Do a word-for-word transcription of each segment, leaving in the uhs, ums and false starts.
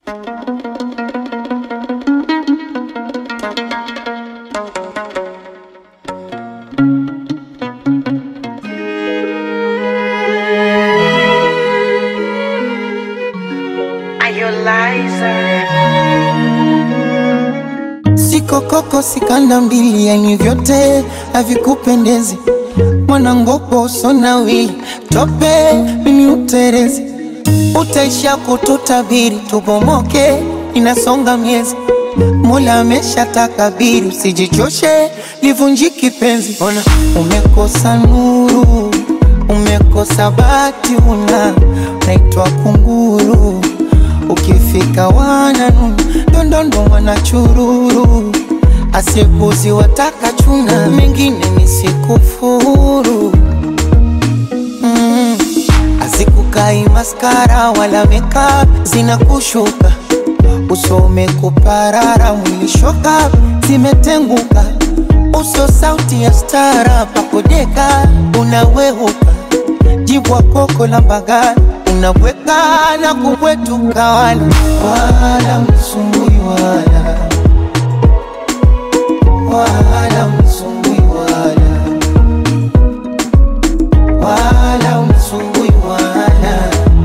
Siko koko sikanda mbili, yani vyote havikupendezi. Mwana ngopo usonawi tope mimi uterezi. Utaisha kututabiri tubomoke, inasonga miezi. Mola amesha takabiri, usijichoshe livunjiki penzi. Ona umekosa nuru, umekosa bati, una naitwa kunguru. Ukifika wananu dondondo wanachururu. Asipuzi wataka chuna, mengine nisikufuru. mm. Azikukai maskara wala makeup zinakushuka. Usome kuparara mwili shoka zimetenguka. Uso sauti ya stara pakodeka unawehuka. Jibwa koko la mbagani unaweka na kubwetuka. Wala wala msumbui wala wala msumbui wala wala msumbui wala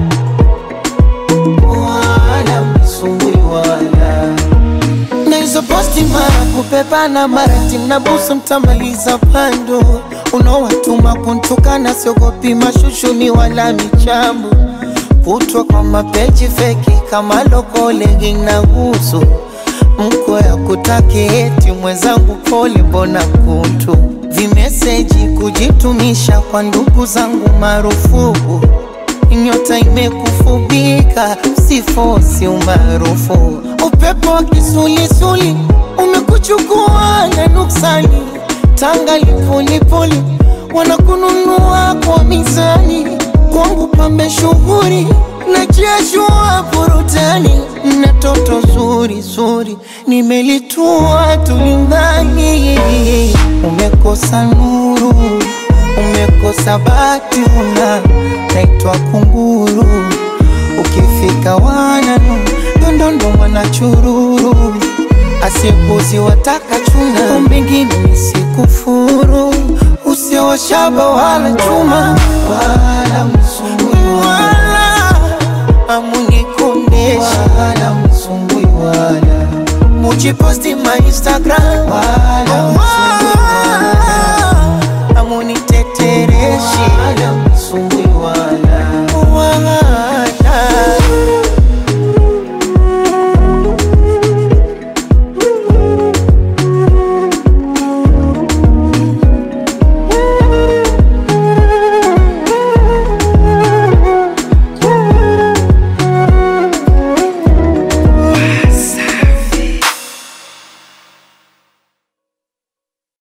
wala msumbui wala. Na hizo posti mara kupepa na mara tina busu mtamaliza pando. Unawatuma kuntukana siogopi mashushuni wala michambo. Kutwa kwa mapeji feki kama loko legging na uso. Mko ya kutaki eti mwenzangu pole mbona kuntu. Vimeseji kujitumisha kwa ndugu zangu marufuku. Nyota imekufubika sifosi umarufu. Upepo wa kisulisuli umekuchukua na nuksani. Tanga lipulipuli wanakununua kwa mizani. Kwangu pambe shughuri na jeshua burudani. Na toto zuri zuri nimelitua tulindani. Umekosa nuru, umekosa bati, una naitwa kunguru. Ukifika wananu dondondo wanachururu. Asipuzi wataka chuna, mengine nisikufuru. Usio shaba wala chuma wala msumbui wala amunikondesha wala msumbui wala. Mujiposti ma Instagram wala msumbui